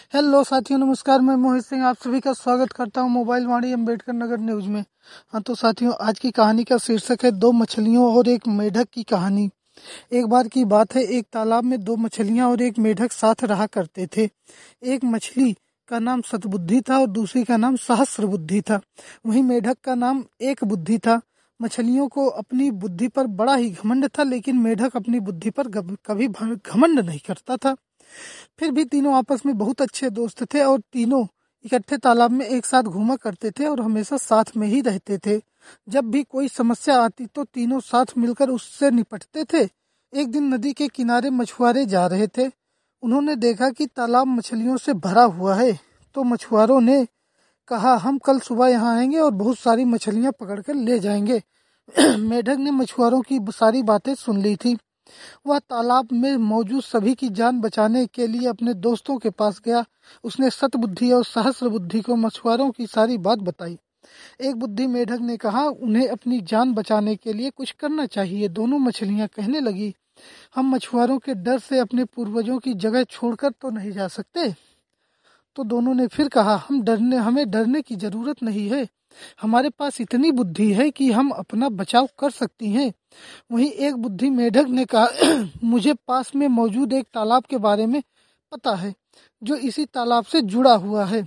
Hello साथियों, नमस्कार। मैं मोहित सिंह आप सभी का स्वागत करता हूं मोबाइल वाणी अम्बेडकर नगर न्यूज में। हाँ तो साथियों, आज की कहानी का शीर्षक है दो मछलियों और एक मेढक की कहानी। एक बार की बात है, एक तालाब में दो मछलियां और एक मेढक साथ रहा करते थे। एक मछली का नाम सतबुद्धि था और दूसरी का नाम सहस्र बुद्धि था। वहीं मेढक का नाम एक बुद्धि था। मछलियों को अपनी बुद्धि पर बड़ा ही घमंड था, लेकिन मेढक अपनी बुद्धि पर कभी घमंड नहीं करता था। फिर भी तीनों आपस में बहुत अच्छे दोस्त थे और तीनों इकट्ठे तालाब में एक साथ घूमा करते थे और हमेशा साथ में ही रहते थे। जब भी कोई समस्या आती तो तीनों साथ मिलकर उससे निपटते थे। एक दिन नदी के किनारे मछुआरे जा रहे थे। उन्होंने देखा कि तालाब मछलियों से भरा हुआ है, तो मछुआरों ने कहा, हम कल सुबह यहाँ आएंगे और बहुत सारी मछलियां पकड़कर ले जाएंगे। मेढक ने मछुआरों की सारी बातें सुन ली थी। वह तालाब में मौजूद सभी की जान बचाने के लिए अपने दोस्तों के पास गया। उसने सतबुद्धि और सहस्र बुद्धि को मछुआरों की सारी बात बताई। एक बुद्धि मेढक ने कहा, उन्हें अपनी जान बचाने के लिए कुछ करना चाहिए। दोनों मछलियां कहने लगी, हम मछुआरों के डर से अपने पूर्वजों की जगह छोड़कर तो नहीं जा सकते। तो दोनों ने फिर कहा, हमें डरने की जरूरत नहीं है। हमारे पास इतनी बुद्धि है कि हम अपना बचाव कर सकती हैं। वहीं एक बुद्धि मेढक ने कहा, मुझे पास में मौजूद एक तालाब के बारे में पता है, जो इसी तालाब से जुड़ा हुआ है।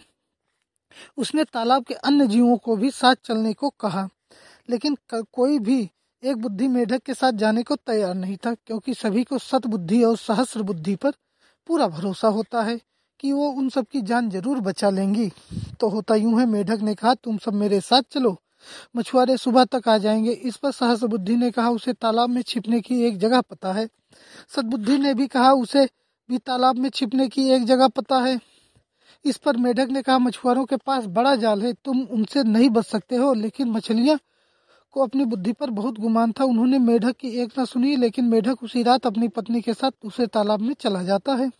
उसने तालाब के अन्य जीवों को भी साथ चलने को कहा, लेकिन कोई भी एक बुद्धि मेढक के साथ जाने को तैयार नहीं था, क्योंकि सभी को सतबुद्धि और सहस्र बुद्धि पर पूरा भरोसा होता है कि वो उन सब की जान जरूर बचा लेंगी। तो होता यूं है, मेढक ने कहा, तुम सब मेरे साथ चलो, मछुआरे सुबह तक आ जाएंगे। इस पर सहस्र बुद्धि ने कहा, उसे तालाब में छिपने की एक जगह पता है। सतबुद्धि ने भी कहा, उसे भी तालाब में छिपने की एक जगह पता है। इस पर मेढक ने कहा, मछुआरों के पास बड़ा जाल है, तुम उनसे नहीं बच सकते हो। लेकिन मछलियां को अपनी बुद्धि पर बहुत गुमान था। उन्होंने मेढक की एक न सुनी, लेकिन मेढक उसी रात अपनी पत्नी के साथ दूसरे तालाब में चला जाता है।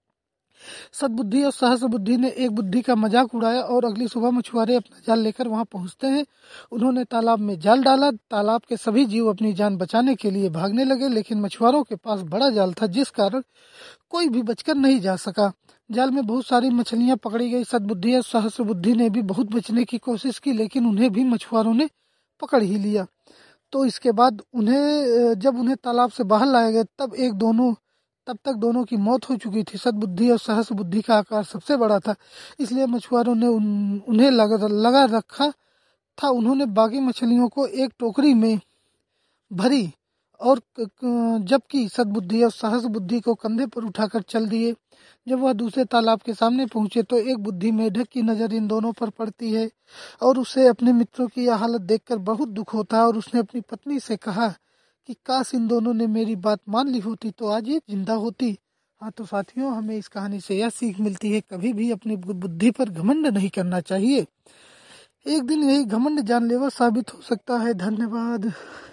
सद्बुद्धि और सहस्र बुद्धि ने एक बुद्धि का मजाक उड़ाया और अगली सुबह मछुआरे अपना जाल लेकर वहां पहुंचते हैं। उन्होंने तालाब में जाल डाला। तालाब के सभी जीव अपनी जान बचाने के लिए भागने लगे, लेकिन मछुआरों के पास बड़ा जाल था, जिस कारण कोई भी बचकर नहीं जा सका। जाल में बहुत सारी मछलियां पकड़ी गई। सद्बुद्धि और सहस्र बुद्धि ने भी बहुत बचने की कोशिश की, लेकिन उन्हें भी मछुआरों ने पकड़ ही लिया। तो इसके बाद जब उन्हें तालाब से बाहर लाया गया, तब तक दोनों की मौत हो चुकी थी। सद्बुद्धि और सहस्र बुद्धि का आकार सबसे बड़ा था, इसलिए मछुआरों ने उन्हें लगा रखा था। उन्होंने बाकी मछलियों को एक टोकरी में भरी और जबकि सद्बुद्धि और सहस्र बुद्धि को कंधे पर उठाकर चल दिए। जब वह दूसरे तालाब के सामने पहुंचे तो एक बुद्धि मेढक की नजर इन दोनों पर पड़ती है और उसे अपने मित्रों की यह हालत देखकर बहुत दुख होता है और उसने अपनी पत्नी से कहा कि काश इन दोनों ने मेरी बात मान ली होती तो आज ये जिंदा होती। हाँ तो साथियों, हमें इस कहानी से यह सीख मिलती है, कभी भी अपनी बुद्धि पर घमंड नहीं करना चाहिए। एक दिन यही घमंड जानलेवा साबित हो सकता है। धन्यवाद।